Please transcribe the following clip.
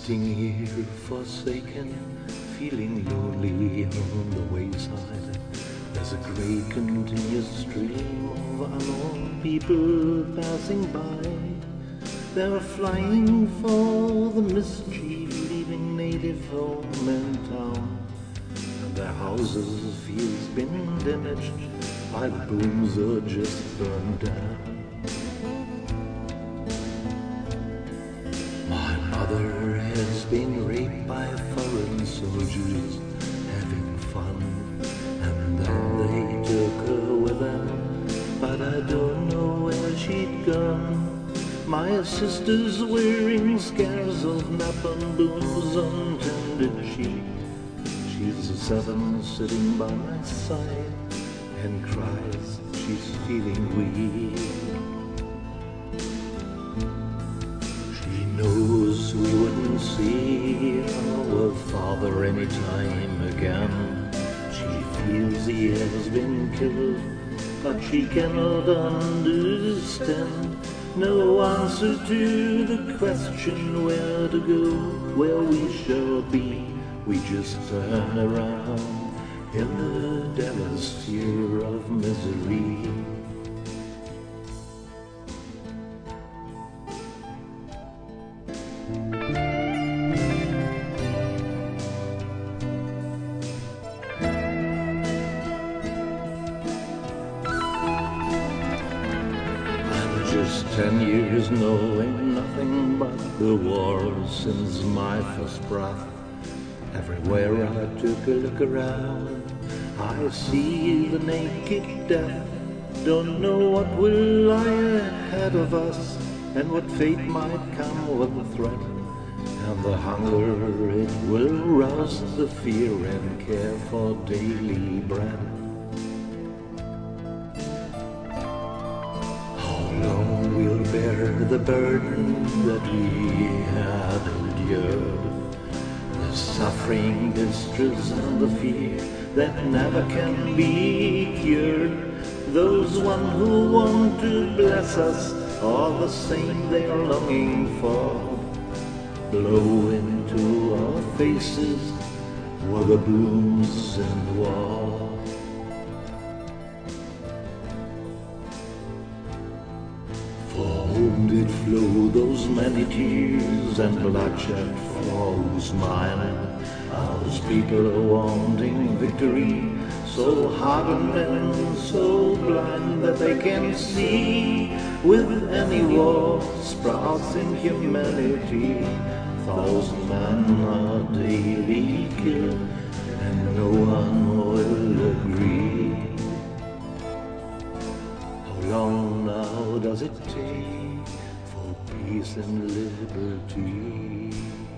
Sitting here forsaken, feeling lonely on the wayside. There's a great continuous stream of unknown people passing by. They're flying for the mischief, leaving native home and town. And their houses feels been damaged by the booms or just burned down. My mother has been raped by foreign soldiers having fun, and then they took her with them, but I don't know where she'd gone. My sister's wearing scars of napalm booms on tended cheek. She's a seven sitting by my side and cries she's feeling weak. She knows we wouldn't see our father any time again. She feels he has been killed, but she cannot understand. No answer to the question where to go, where we shall be. We just turn around in the devil's year of misery. Just 10 years knowing nothing but the war since my first breath. Everywhere I took a look around, I see the naked death. Don't know what will lie ahead of us, and what fate might come with the threat. And the hunger, it will rouse the fear and care for daily bread. We'll bear the burden that we had endured, the suffering, distress, and the fear that never can be cured. Those one who want to bless us are the same they are longing for. Blow into our faces were the booms and war. For whom did flow those many tears and bloodshed for whose mind? Those people are wanting victory, so hardened and so blind that they can see with any war sprouts in humanity. 1,000 men are daily killed, and no one will agree. How long now does it take for peace and liberty?